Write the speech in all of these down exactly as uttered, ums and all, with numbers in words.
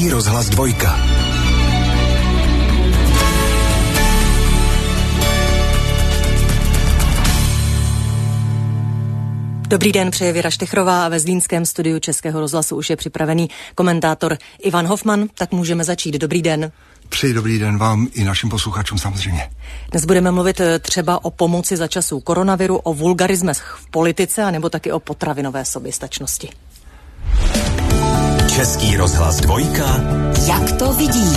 Český rozhlas dvojka. Dobrý den, přeje Věra Štechrová a ve zlínském studiu Českého rozhlasu už je připravený komentátor Ivan Hofman, tak můžeme začít. Dobrý den. Přeji dobrý den vám i našim posluchačům samozřejmě. Dnes budeme mluvit třeba o pomoci za časů koronaviru, o vulgarismech v politice a nebo taky o potravinové soběstačnosti. Český rozhlas dvojka. Jak to vidí?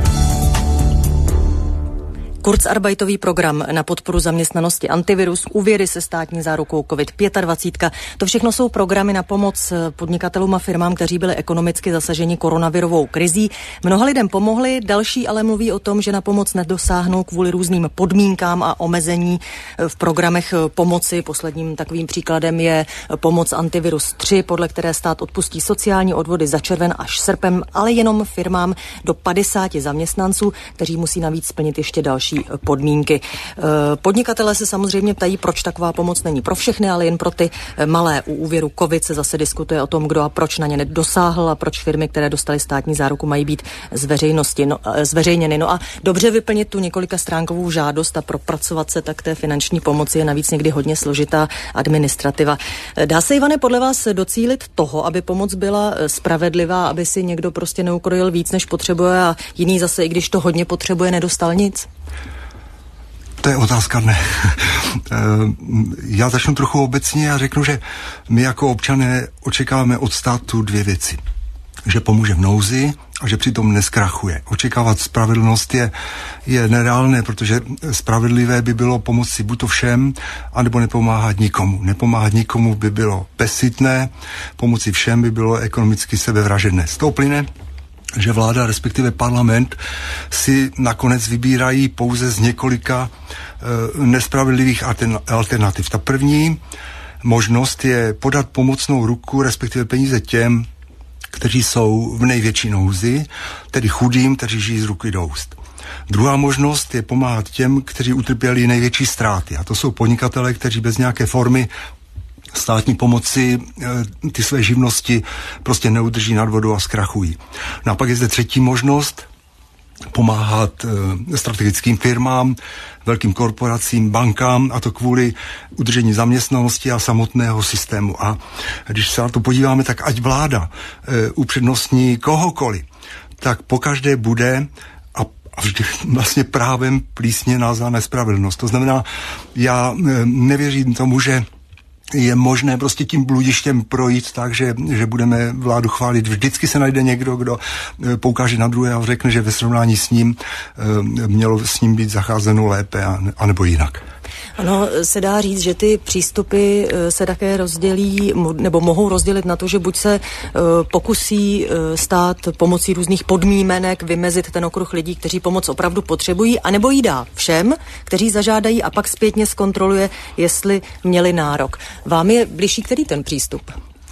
Kurzarbeitový program na podporu zaměstnanosti, antivirus, úvěry se státní zárukou covid dvacet pět. To všechno jsou programy na pomoc podnikatelům a firmám, kteří byli ekonomicky zasaženi koronavirovou krizí. Mnoha lidem pomohli, další ale mluví o tom, že na pomoc nedosáhnou kvůli různým podmínkám a omezení v programech pomoci. Posledním takovým příkladem je pomoc Antivirus tři, podle které stát odpustí sociální odvody za červen až srpen, ale jenom firmám do padesáti zaměstnanců, kteří musí navíc splnit ještě další podmínky. Podnikatelé se samozřejmě ptají, proč taková pomoc není pro všechny, ale jen pro ty malé. U úvěru COVID se zase diskutuje o tom, kdo a proč na ně nedosáhl a proč firmy, které dostaly státní záruku, mají být z veřejnosti, no, zveřejněny. No a dobře vyplnit tu několika stránkovou žádost a propracovat se tak té finanční pomoci je navíc někdy hodně složitá administrativa. Dá se, Ivane, podle vás docílit toho, aby pomoc byla spravedlivá, aby si někdo prostě neukrojil víc, než potřebuje a jiný zase, i když to hodně potřebuje, nedostal nic? To je otázka dne. Já začnu trochu obecně a řeknu, že my jako občané očekáváme od státu dvě věci. Že pomůže v nouzi a že přitom neskrachuje. Očekávat spravedlnost je, je nereálné, protože spravedlivé by bylo pomoci buď to všem, anebo nepomáhat nikomu. Nepomáhat nikomu by bylo bezsytné, pomoci všem by bylo ekonomicky sebevražedné. Z toho plyne, že vláda, respektive parlament, si nakonec vybírají pouze z několika e, nespravedlivých alternativ. Ta první možnost je podat pomocnou ruku, respektive peníze těm, kteří jsou v největší nouzi, tedy chudým, kteří žijí z ruky do úst. Druhá možnost je pomáhat těm, kteří utrpěli největší ztráty. A to jsou podnikatelé, kteří bez nějaké formy státní pomoci ty své živnosti prostě neudrží nad vodou a zkrachují. No a pak je zde třetí možnost, pomáhat strategickým firmám, velkým korporacím, bankám, a to kvůli udržení zaměstnanosti a samotného systému. A když se na to podíváme, tak ať vláda upřednostní kohokoliv, tak pokaždé bude a vždy vlastně právem plísněná za nespravedlnost. To znamená, já nevěřím tomu, že je možné prostě tím bludištěm projít tak, že, že budeme vládu chválit. Vždycky se najde někdo, kdo poukáže na druhé a řekne, že ve srovnání s ním mělo s ním být zacházeno lépe a, anebo jinak. Ano, se dá říct, že ty přístupy se také rozdělí, nebo mohou rozdělit na to, že buď se pokusí stát pomocí různých podmínek vymezit ten okruh lidí, kteří pomoc opravdu potřebují, anebo jí dá všem, kteří zažádají, a pak zpětně zkontroluje, jestli měli nárok. Vám je bližší který ten přístup?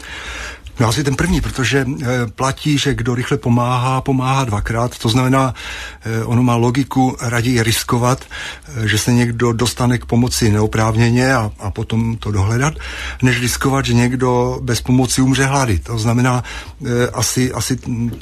No asi ten první, protože e, platí, že kdo rychle pomáhá, pomáhá dvakrát. To znamená, e, ono má logiku raději riskovat, e, že se někdo dostane k pomoci neoprávněně a, a potom to dohledat, než riskovat, že někdo bez pomoci umře hlady. To znamená, e, asi, asi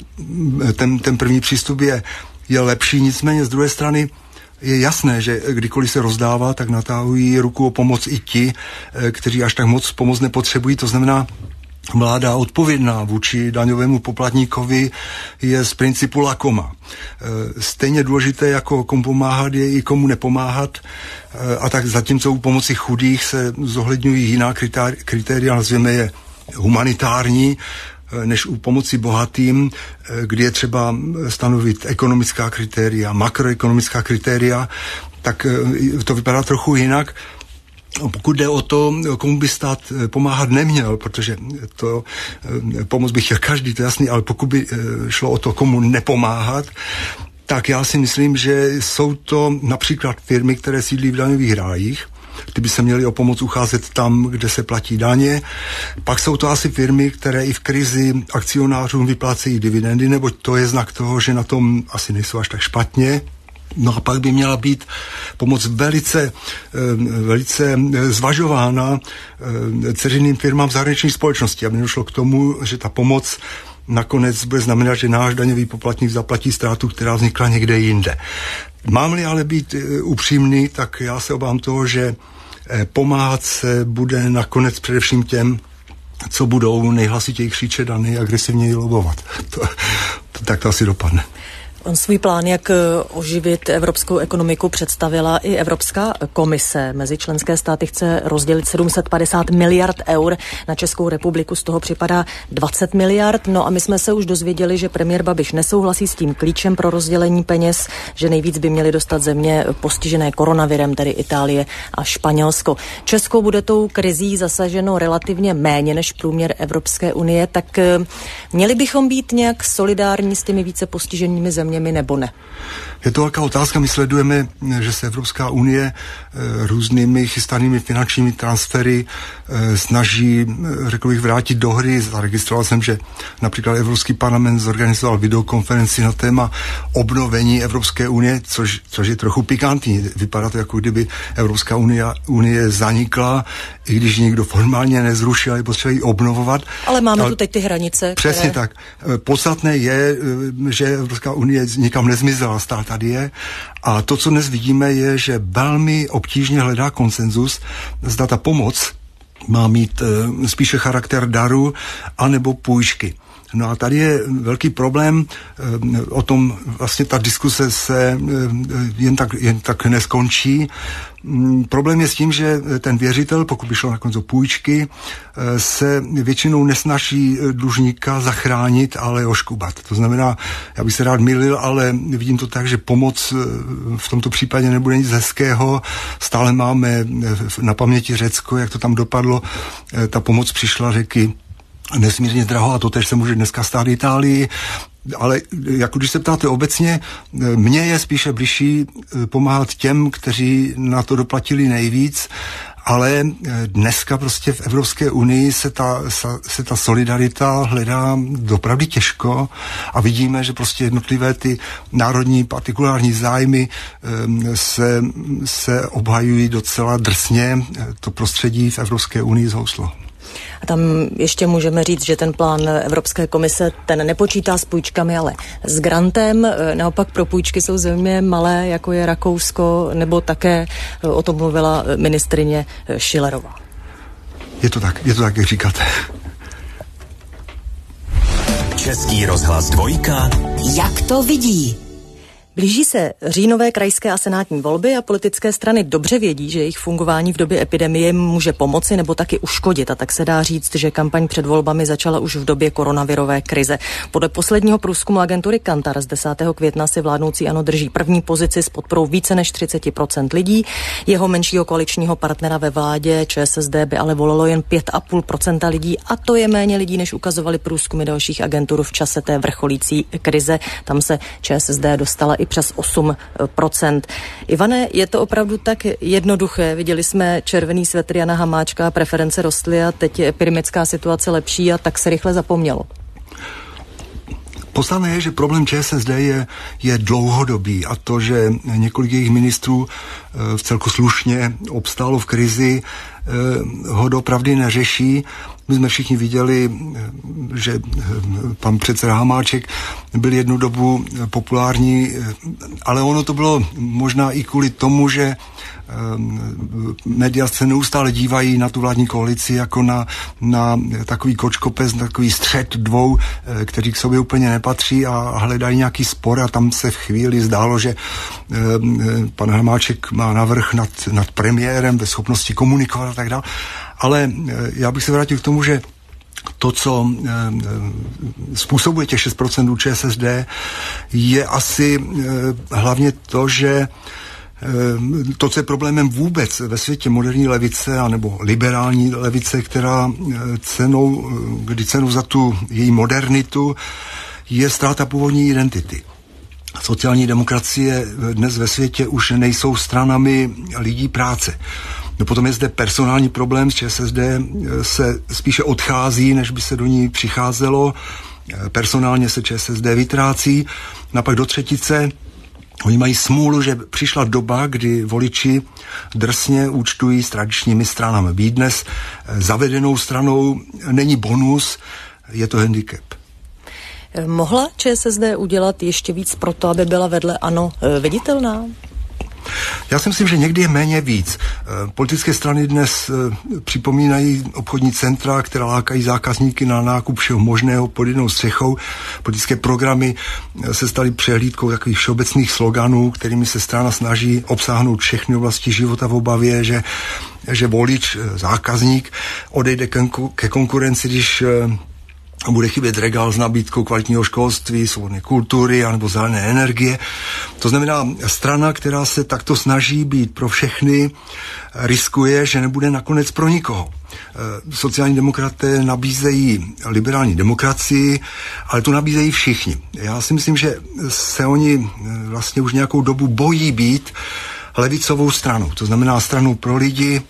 ten, ten první přístup je, je lepší, nicméně z druhé strany je jasné, že kdykoliv se rozdává, tak natáhují ruku o pomoc i ti, e, kteří až tak moc pomoc nepotřebují. To znamená, vláda odpovědná vůči daňovému poplatníkovi je z principu lakoma. Stejně důležité, jako komu pomáhat, je i komu nepomáhat. A tak zatímco u pomoci chudých se zohledňují jiná kritéria, nazvěme je humanitární, než u pomoci bohatým, kdy je třeba stanovit ekonomická kritéria, makroekonomická kritéria, tak to vypadá trochu jinak. Pokud jde o to, komu by stát pomáhat neměl, protože to pomoc by chtěl každý, to je jasný, ale pokud by šlo o to, komu nepomáhat, tak já si myslím, že jsou to například firmy, které sídlí v daňových rájích. Ty by se měly o pomoc ucházet tam, kde se platí daně. Pak jsou to asi firmy, které i v krizi akcionářům vyplácejí dividendy, neboť to je znak toho, že na tom asi nejsou až tak špatně. No a pak by měla být pomoc velice, velice zvažována dceřiným firmám v zahraniční společnosti, aby došlo k tomu, že ta pomoc nakonec bude znamenat, že náš daňový poplatník zaplatí ztrátu, která vznikla někde jinde. Mám-li ale být upřímný, tak já se obávám toho, že pomáhat se bude nakonec především těm, co budou nejhlasitěji křičet a nejagresivněji lobovat. To, to, tak to asi dopadne. On svůj plán, jak oživit evropskou ekonomiku, představila i Evropská komise. Mezi členské státy chce rozdělit sedm set padesát miliard eur. Na Českou republiku z toho připadá dvacet miliard. No a my jsme se už dozvěděli, že premiér Babiš nesouhlasí s tím klíčem pro rozdělení peněz, že nejvíc by měly dostat země postižené koronavirem, tedy Itálie a Španělsko. Česko bude tou krizí zasaženo relativně méně než průměr Evropské unie, tak měli bychom být nějak solidární s těmi více postiženými zeměmi, nebo ne? Je to velká otázka. My sledujeme, že se Evropská unie různými chystanými finančními transfery snaží, řekl bych, vrátit do hry. Zaregistroval jsem, že například Evropský parlament zorganizoval videokonferenci na téma obnovení Evropské unie, což, což je trochu pikantní. Vypadá to, jako kdyby Evropská unie, unie zanikla, i když nikdo formálně nezrušil, je potřeba ji obnovovat. Ale máme Ale tu teď ty hranice. Přesně které... tak. Podstatné je, že Evropská unie nikam nezmizela, stále tady je. A to, co dnes vidíme, je, že velmi obtížně hledá konsenzus, zda ta pomoc má mít e, spíše charakter daru anebo půjčky. No a tady je velký problém, e, o tom vlastně ta diskuse se e, jen, tak, jen tak neskončí. Mm, problém je s tím, že ten věřitel, pokud by šlo nakonec o půjčky, e, se většinou nesnaží dlužníka zachránit, ale oškubat. To znamená, já bych se rád mýlil, ale vidím to tak, že pomoc v tomto případě nebude nic hezkého. Stále máme na paměti Řecko, jak to tam dopadlo. E, ta pomoc přišla řeky nesmírně draho a to tež se může dneska stát Itálii, ale jako když se ptáte obecně, mně je spíše bližší pomáhat těm, kteří na to doplatili nejvíc, ale dneska prostě v Evropské unii se ta, se ta solidarita hledá dopravdy těžko a vidíme, že prostě jednotlivé ty národní partikulární zájmy se, se obhajují docela drsně. To prostředí v Evropské unii zhouslo. A tam ještě můžeme říct, že ten plán Evropské komise, ten nepočítá s půjčkami, ale s grantem. Naopak pro půjčky jsou země malé, jako je Rakousko, nebo také o tom mluvila ministryně Schillerová. Je to tak, je to tak, jak říkáte. Český rozhlas dvojka. Jak to vidí? Blíží se říjnové krajské a senátní volby a politické strany dobře vědí, že jejich fungování v době epidemie může pomoci nebo taky uškodit. A tak se dá říct, že kampaň před volbami začala už v době koronavirové krize. Podle posledního průzkumu agentury Kantar z desátého května si vládnoucí ANO drží první pozici s podporou více než třicet procent lidí. Jeho menšího koaličního partnera ve vládě ČSSD by ale volilo jen pět a půl procenta lidí a to je méně lidí, než ukazovaly průzkumy dalších agentur v čase té vrcholící krize. Tam se ČSSD dostala i přes osm procent. Ivane, je to opravdu tak jednoduché? Viděli jsme červený svetr Jana Hamáčka, preference rostly a teď je epidemická situace lepší a tak se rychle zapomnělo. Podstatné je, že problém ČSSD je, je dlouhodobý a to, že několik jejich ministrů e, v celku slušně obstálo v krizi, e, ho doopravdy neřeší. My jsme všichni viděli, že pan předseda Hamáček byl jednu dobu populární, ale ono to bylo možná i kvůli tomu, že média se neustále dívají na tu vládní koalici jako na, na takový kočkopes, na takový střet dvou, kteří k sobě úplně nepatří a hledají nějaký spor a tam se v chvíli zdálo, že pan Hamáček má navrch nad, nad premiérem ve schopnosti komunikovat a tak dále. Ale já bych se vrátil k tomu, že to, co e, způsobuje těch šest procent u ČSSD, je asi e, hlavně to, že e, to, co je problémem vůbec ve světě moderní levice, anebo liberální levice, která cenou, kdy cenou za tu její modernitu, je ztráta původní identity. Sociální demokracie dnes ve světě už nejsou stranami lidí práce. No potom je zde personální problém, z ČSSD se spíše odchází, než by se do ní přicházelo. Personálně se ČSSD vytrácí. No a pak do třetice oni mají smůlu, že přišla doba, kdy voliči drsně účtují s tradičními stranami. Být dnes zavedenou stranou není bonus, je to handicap. Mohla ČSSD udělat ještě víc pro to, aby byla vedle ANO viditelná? Já si myslím, že někdy je méně víc. Politické strany dnes připomínají obchodní centra, která lákají zákazníky na nákup všeho možného pod jednou střechou. Politické programy se staly přehlídkou takových všeobecných sloganů, kterými se strana snaží obsáhnout všechny oblasti života v obavě, že, že volič, zákazník odejde ke konkurenci, když bude chybět regál s nabídkou kvalitního školství, svobodné kultury anebo zelené energie. To znamená, strana, která se takto snaží být pro všechny, riskuje, že nebude nakonec pro nikoho. Sociální demokraté nabízejí liberální demokracii, ale tu nabízejí všichni. Já si myslím, že se oni vlastně už nějakou dobu bojí být levicovou stranou. To znamená stranou pro lidi,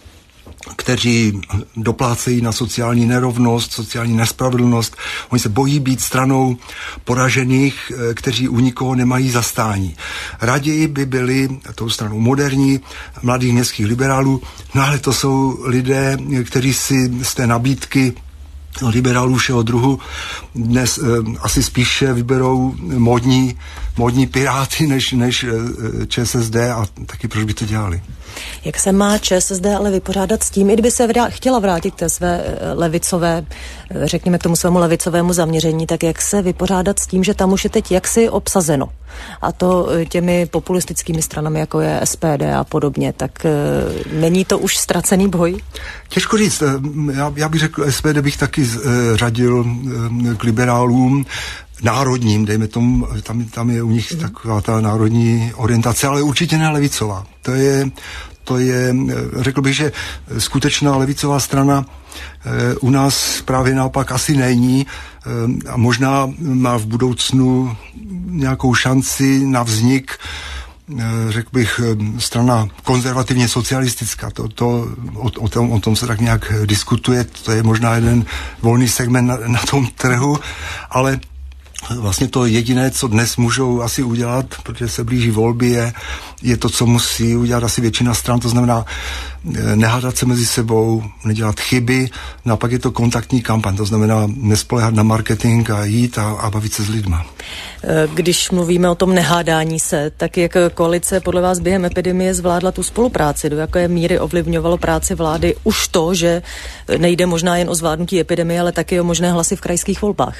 kteří doplácejí na sociální nerovnost, sociální nespravedlnost. Oni se bojí být stranou poražených, kteří u nikoho nemají zastání. Raději by byli tou stranou moderní, mladých městských liberálů, no ale to jsou lidé, kteří si z té nabídky liberálů všeho druhu dnes eh, asi spíše vyberou módní, módní piráty než, než eh, ČSSD a taky proč by to dělali. Jak se má ČSSD ale vypořádat s tím, i kdyby se vrá, chtěla vrátit k té své levicové, řekněme k tomu svému levicovému zaměření, tak jak se vypořádat s tím, že tam už je teď jaksi obsazeno? A to těmi populistickými stranami, jako je S P D a podobně, tak e, není to už ztracený boj? Těžko říct. Já, já bych řekl, S P D bych taky e, řadil e, k liberálům národním, dejme tomu, tam, tam je u nich mm. taková ta národní orientace, ale určitě ne levicová. To je, to je, řekl bych, že skutečná levicová strana e, u nás právě naopak asi není e, a možná má v budoucnu nějakou šanci na vznik, e, řekl bych, strana konzervativně socialistická. To, to, o, o, tom, o tom se tak nějak diskutuje, to je možná jeden volný segment na, na tom trhu, ale vlastně to jediné, co dnes můžou asi udělat, protože se blíží volby, je, je to, co musí udělat asi většina stran, to znamená nehádat se mezi sebou, nedělat chyby, no a pak je to kontaktní kampaň, to znamená nespoléhat na marketing a jít a, a bavit se s lidma. Když mluvíme o tom nehádání se, tak jak koalice podle vás během epidemie zvládla tu spolupráci, do jaké míry ovlivňovalo práci vlády už to, že nejde možná jen o zvládnutí epidemie, ale taky o možné hlasy v krajských volbách?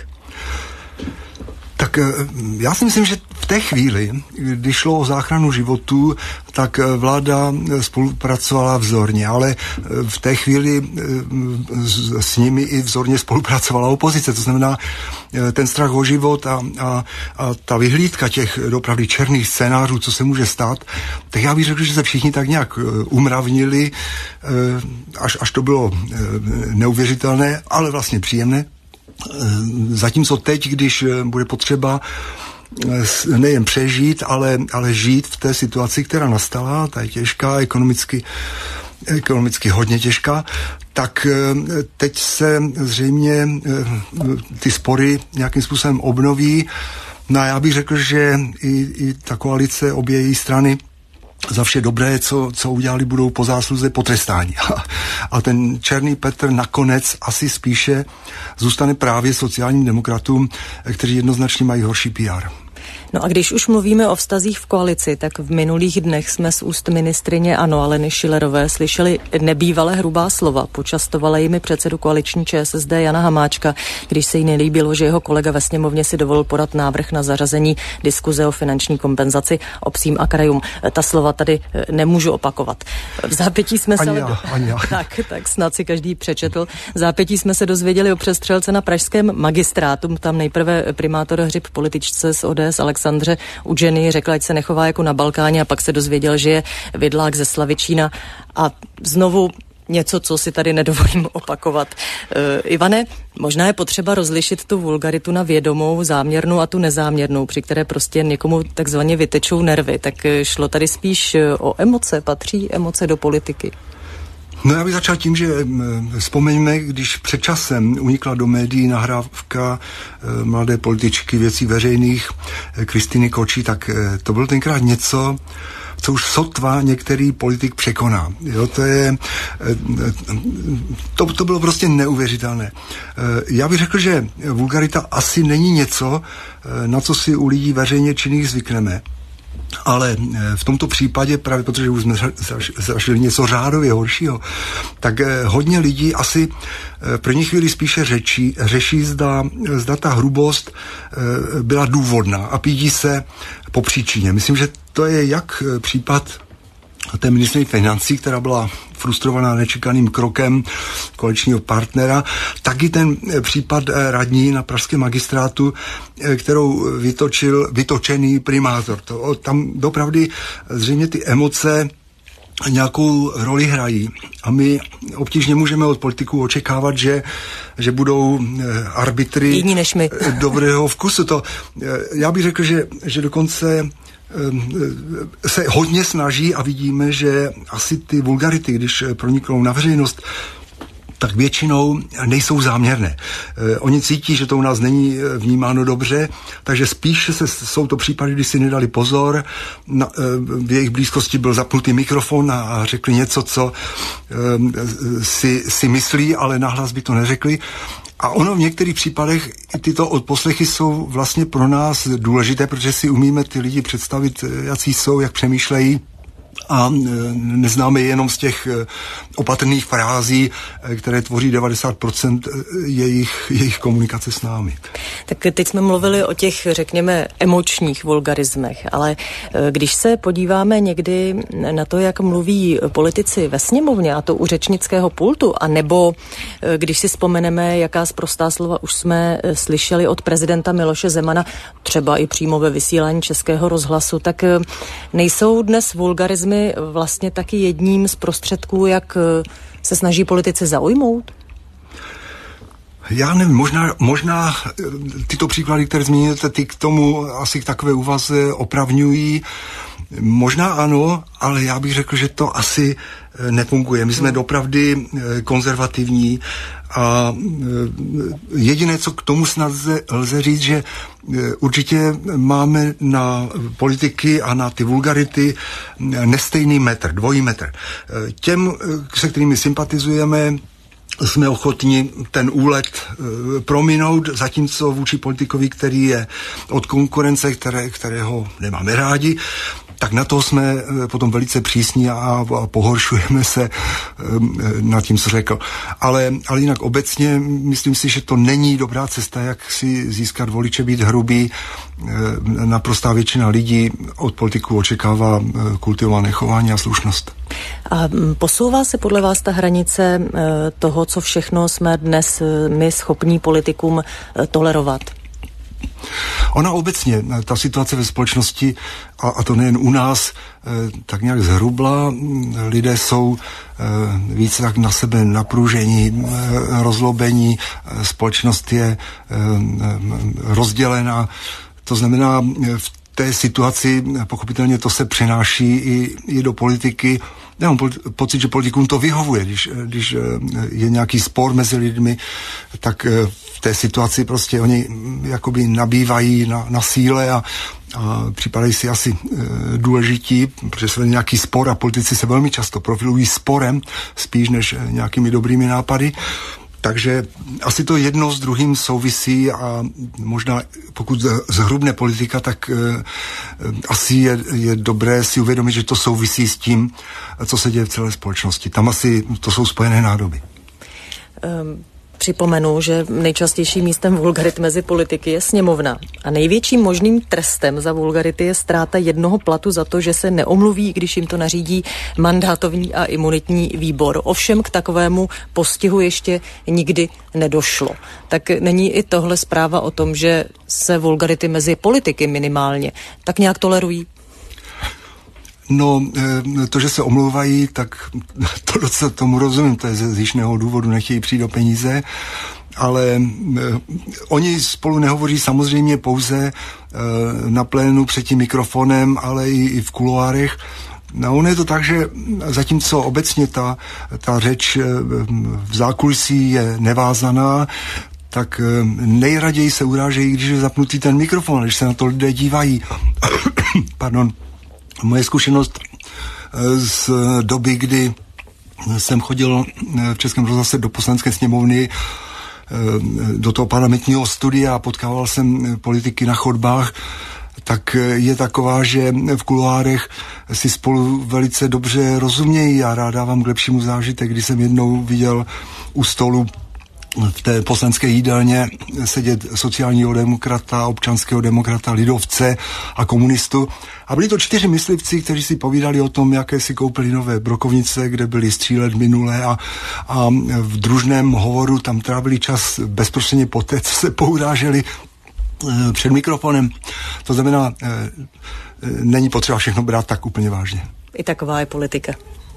Tak já si myslím, že v té chvíli, kdy šlo o záchranu životů, tak vláda spolupracovala vzorně, ale v té chvíli s nimi i vzorně spolupracovala opozice. To znamená, ten strach o život a, a, a ta vyhlídka těch opravdu černých scénářů, co se může stát, tak já bych řekl, že se všichni tak nějak umravnili, až, až to bylo neuvěřitelné, ale vlastně příjemné. Zatímco teď, když bude potřeba nejen přežít, ale, ale žít v té situaci, která nastala, ta je těžká, ekonomicky, ekonomicky hodně těžká, tak teď se zřejmě ty spory nějakým způsobem obnoví. No a já bych řekl, že i, i ta koalice, obě její strany za vše dobré, co, co udělali, budou po zásluze potrestání. A ten černý Petr nakonec asi spíše zůstane právě sociálním demokratům, kteří jednoznačně mají horší P R. No a když už mluvíme o vztazích v koalici, tak v minulých dnech jsme z úst ministryně ANO Aleny Schillerové slyšeli nebývalé hrubá slova. Počastovala jimi předsedu koaliční ČSSD Jana Hamáčka, když se jí nelíbilo, že jeho kolega ve sněmovně si dovolil podat návrh na zařazení diskuze o finanční kompenzaci obcím a krajům. Ta slova tady nemůžu opakovat. V zápětí jsme se... Ani já, ani já. Tak, tak snad si každý přečetl. V zápětí jsme se dozvěděli o přestřelce na pražském magistrátu. Tam nejprve primátor Hřib političce z O D S Alexandře Udženy řekla, ať se nechová jako na Balkáně, a pak se dozvěděl, že je vidlák ze Slavičína. A znovu něco, co si tady nedovolím opakovat. E, Ivane, možná je potřeba rozlišit tu vulgaritu na vědomou, záměrnou a tu nezáměrnou, při které prostě někomu takzvaně vytečou nervy. Tak šlo tady spíš o emoce, patří emoce do politiky? No já bych začal tím, že vzpomeňme, když před časem unikla do médií nahrávka mladé političky Věcí veřejných Kristýny Kočí, tak to bylo tenkrát něco, co už sotva některý politik překoná. Jo, to je, to, to bylo prostě neuvěřitelné. Já bych řekl, že vulgarita asi není něco, na co si u lidí veřejně činných zvykneme. Ale v tomto případě, právě protože už jsme zažili něco řádově horšího, tak hodně lidí asi v první chvíli spíše řečí, řeší, zda, zda ta hrubost byla důvodná a pídí se po příčině. Myslím, že to je jak případ té ministryně financí, která byla frustrovaná nečekaným krokem koaličního partnera, tak i ten případ radní na pražském magistrátu, kterou vytočil vytočený primátor. To, tam dopravdy zřejmě ty emoce nějakou roli hrají a my obtížně můžeme od politiků očekávat, že, že budou arbitry jiní než my. Dobrého vkusu. To, já bych řekl, že, že dokonce se hodně snaží a vidíme, že asi ty vulgarity, když proniknou na veřejnost, tak většinou nejsou záměrné. Oni cítí, že to u nás není vnímáno dobře, takže spíš se, jsou to případy, kdy si nedali pozor, na, v jejich blízkosti byl zapnutý mikrofon a, a řekli něco, co um, si, si myslí, ale nahlas by to neřekli. A ono v některých případech tyto odposlechy jsou vlastně pro nás důležité, protože si umíme ty lidi představit, jací jsou, jak přemýšlejí. A neznáme jenom z těch opatrných frází, které tvoří devadesát procent jejich, jejich komunikace s námi. Tak teď jsme mluvili o těch, řekněme, emočních vulgarismech, ale když se podíváme někdy na to, jak mluví politici ve sněmovně, a to u řečnického pultu, a nebo když si vzpomeneme, jaká sprostá slova už jsme slyšeli od prezidenta Miloše Zemana, třeba i přímo ve vysílání Českého rozhlasu, tak nejsou dnes vulgarismy vlastně taky jedním z prostředků, jak se snaží politici zaujmout? Já nevím, možná, možná tyto příklady, které zmíníte, ty k tomu asi k takové úvaze opravňují. Možná ano, ale já bych řekl, že to asi nefunguje. My jsme dopravdy konzervativní a jediné, co k tomu snad lze, lze říct, že určitě máme na politiky a na ty vulgarity nestejný metr, dvojí metr. Těm, se kterými sympatizujeme, jsme ochotni ten úlet e, prominout, zatímco vůči politikovi, který je od konkurence, které, kterého nemáme rádi, tak na to jsme e, potom velice přísní a, a pohoršujeme se e, nad tím, co řekl. Ale, ale jinak obecně myslím si, že to není dobrá cesta, jak si získat voliče, být hrubý. E, naprostá většina lidí od politiků očekává e, kultivované chování a slušnost. A posouvá se podle vás ta hranice toho, co všechno jsme dnes my schopní politikům tolerovat? Ona obecně, ta situace ve společnosti, a, a to nejen u nás, tak nějak zhrubla. Lidé jsou více tak na sebe napružení, rozlobení, společnost je rozdělená. To znamená, v té situaci pochopitelně to se přenáší i, i do politiky. Já mám pocit, že politikům to vyhovuje, když, když je nějaký spor mezi lidmi, tak v té situaci prostě oni jakoby nabývají na, na síle a, a připadají si asi e, důležití, protože se vede nějaký spor a politici se velmi často profilují sporem, spíš než nějakými dobrými nápady. Takže asi to jedno s druhým souvisí a možná pokud zhrubne politika, tak e, asi je, je dobré si uvědomit, že to souvisí s tím, co se děje v celé společnosti. Tam asi to jsou spojené nádoby. Um. Připomenu, že nejčastějším místem vulgarit mezi politiky je sněmovna. A největším možným trestem za vulgarity je ztráta jednoho platu za to, že se neomluví, když jim to nařídí mandátový a imunitní výbor. Ovšem k takovému postihu ještě nikdy nedošlo. Tak není i tohle zpráva o tom, že se vulgarity mezi politiky minimálně tak nějak tolerují? No, to, že se omlouvají, tak to docela tomu rozumím, to je ze zjištného důvodu, nechtějí přijít do peníze, ale oni spolu nehovoří samozřejmě pouze na plénu před tím mikrofonem, ale i, i v kuloárech. No, ono je to tak, že zatímco obecně ta, ta řeč v zákulisí je nevázaná, tak nejraději se urážejí, když je zapnutý ten mikrofon, když se na to lidé dívají. Pardon. Moje zkušenost z doby, kdy jsem chodil v Českém rozhlase do Poslanecké sněmovny, do toho parlamentního studia a potkával jsem politiky na chodbách, tak je taková, že v kuloárech si spolu velice dobře rozumějí. Já rád dávám k lepšímu zážitek, když jsem jednou viděl u stolu v té poslanecké jídelně sedět sociálního demokrata, občanského demokrata, lidovce a komunistu. A byli to čtyři myslivci, kteří si povídali o tom, jaké si koupili nové brokovnice, kde byli střílet minulé a, a v družném hovoru tam trávili čas bezprostředně poté, co se pouráželi e, před mikrofonem. To znamená, e, e, není potřeba všechno brát tak úplně vážně. I taková je politika.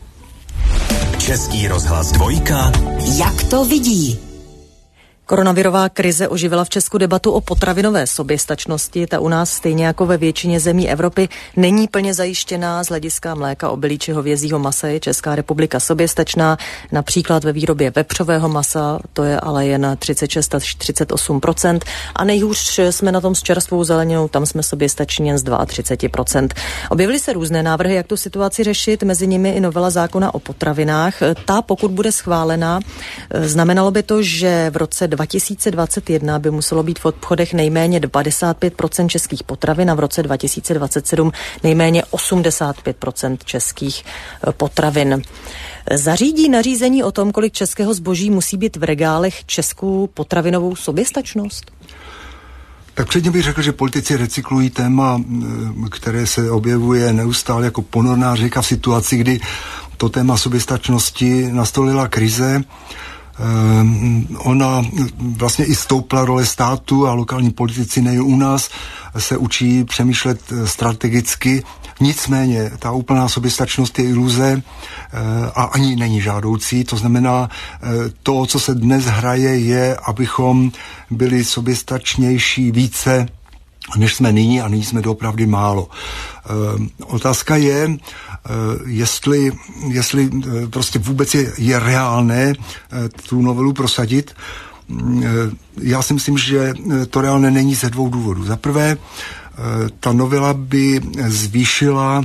Český rozhlas dvojka. Jak to vidí? Koronavirová krize oživila v Česku debatu o potravinové soběstačnosti. Ta u nás stejně jako ve většině zemí Evropy není plně zajištěná. Z hlediska mléka, obilí či hovězího masa je Česká republika soběstačná. Například ve výrobě vepřového masa, to je ale jen třicet šest až třicet osm procent. A nejhůř jsme na tom s čerstvou zeleninou, tam jsme soběstační jen z třicet dva procent. Objevily se různé návrhy, jak tu situaci řešit, mezi nimi i novela zákona o potravinách. Ta, pokud bude schválena, znamenalo by to, že v roce dva tisíce dvacet jedna by muselo být v obchodech nejméně devadesát pět procent českých potravin a v roce dva tisíce dvacet sedm nejméně osmdesát pět procent českých potravin. Zařídí nařízení o tom, kolik českého zboží musí být v regálech českou potravinovou soběstačnost? Tak předně bych řekl, že politici recyklují téma, které se objevuje neustále jako ponorná řeka v situaci, kdy to téma soběstačnosti nastolila krize. Um, ona vlastně i stoupla role státu a lokální politici nejen u nás se učí přemýšlet strategicky. Nicméně ta úplná soběstačnost je iluze uh, a ani není žádoucí. To znamená, uh, to, co se dnes hraje, je, abychom byli soběstačnější více, než jsme nyní, a nyní jsme doopravdy málo. Uh, otázka je, uh, jestli, jestli uh, prostě vůbec je, je reálné uh, tu novelu prosadit. Uh, já si myslím, že to reálné není ze dvou důvodů. Za prvé, uh, ta novela by zvýšila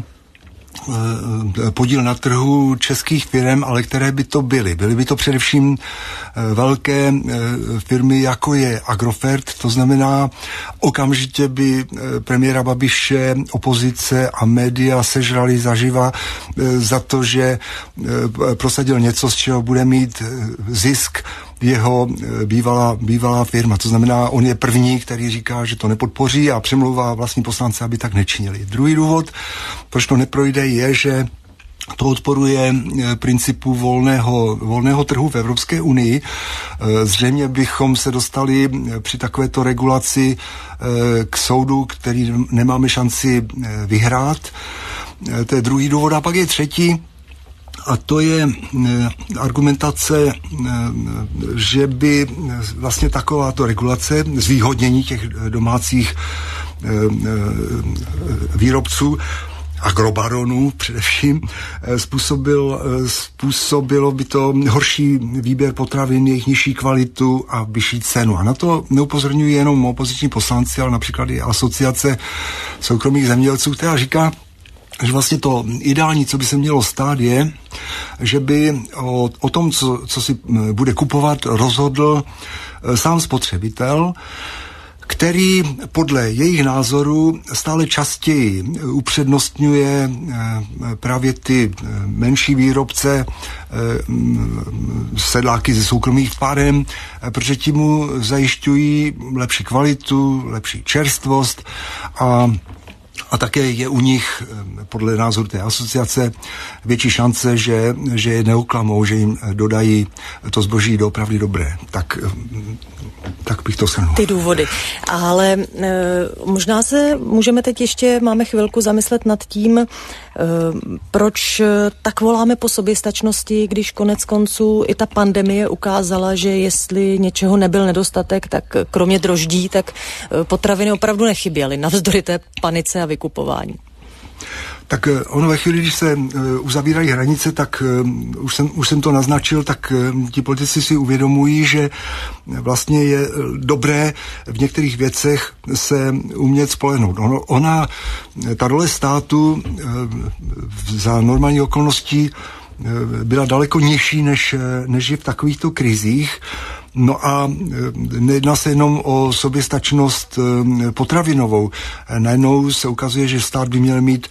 podíl na trhu českých firm, ale které by to byly. Byly by to především velké firmy, jako je Agrofert, to znamená, okamžitě by premiéra Babiše, opozice a média sežrali zaživa za to, že prosadil něco, z čeho bude mít zisk jeho bývalá, bývalá firma. To znamená, on je první, který říká, že to nepodpoří a přemlouvá vlastní poslance, aby tak nečinili. Druhý důvod, proč to neprojde, je, že to odporuje principu volného, volného trhu v Evropské unii. Zřejmě bychom se dostali při takovéto regulaci k soudu, který nemáme šanci vyhrát. To je druhý důvod. A pak je třetí, a to je argumentace, že by vlastně takováto regulace, zvýhodnění těch domácích výrobců, agrobaronů především, způsobil, způsobilo by to horší výběr potravin, jejich nižší kvalitu a vyšší cenu. A na to neupozorňují jenom opoziční poslanci, ale například i asociace soukromých zemědělců, která říká, že vlastně to ideální, co by se mělo stát, je, že by o, o tom, co, co si bude kupovat, rozhodl sám spotřebitel, který podle jejich názoru stále častěji upřednostňuje právě ty menší výrobce, sedláky ze soukromých farem, protože tím mu zajišťují lepší kvalitu, lepší čerstvost a A také je u nich, podle názoru té asociace, větší šance, že, že je neoklamou, že jim dodají to zboží doopravdy dobré. Tak, tak bych to shrnul. Ty důvody. Ale e, možná se můžeme teď ještě, máme chvilku zamyslet nad tím, e, proč tak voláme po soběstačnosti, když konec konců i ta pandemie ukázala, že jestli něčeho nebyl nedostatek, tak kromě droždí, tak potraviny opravdu nechyběly, navzdory té panice a vykupování. Tak ono ve chvíli, když se uzavírají hranice, tak už jsem, už jsem to naznačil, tak ti politici si uvědomují, že vlastně je dobré v některých věcech se umět spolehnout. Ono, ona, ta role státu za normální okolností byla daleko nižší, než, než je v takovýchto krizích. No a nejedná se jenom o soběstačnost potravinovou. Najednou se ukazuje, že stát by měl mít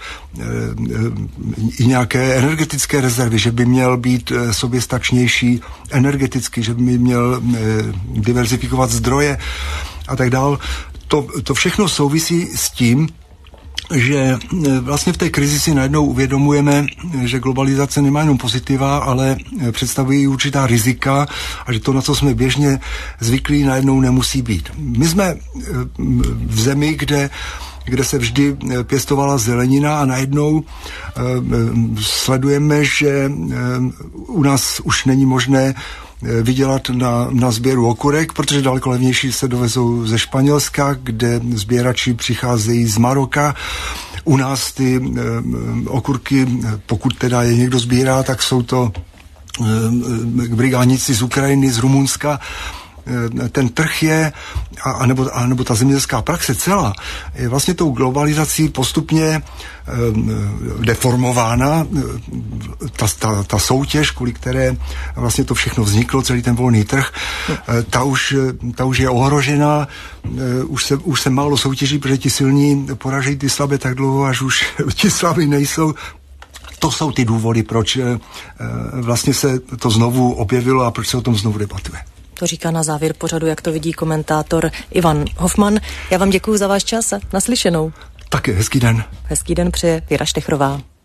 i nějaké energetické rezervy, že by měl být soběstačnější energeticky, že by měl diverzifikovat zdroje a tak dál. To, to všechno souvisí s tím, že vlastně v té krizi si najednou uvědomujeme, že globalizace nemá jenom pozitiva, ale představují určitá rizika a že to, na co jsme běžně zvyklí, najednou nemusí být. My jsme v zemi, kde kde se vždy pěstovala zelenina a najednou eh, sledujeme, že eh, u nás už není možné vydělat na, na sběru okurek, protože daleko levnější se dovezou ze Španělska, kde sběrači přicházejí z Maroka. U nás ty e, okurky, pokud teda je někdo sbírá, tak jsou to e, brigádníci z Ukrajiny, z Rumunska. Ten trh je, a, a, nebo, a nebo ta zemědělská praxe celá, je vlastně tou globalizací postupně e, deformována. Ta, ta, ta soutěž, kvůli které vlastně to všechno vzniklo, celý ten volný trh, e, ta, už, ta už je ohrožená, e, už, se, už se málo soutěží, protože ti silní poražejí ty slabé tak dlouho, až už ti slabí nejsou. To jsou ty důvody, proč e, vlastně se to znovu objevilo a proč se o tom znovu debatuje. To říká na závěr pořadu, jak to vidí komentátor Ivan Hofman. Já vám děkuji za váš čas a naslyšenou. Také hezký den. Hezký den přeje Věra Štechrová.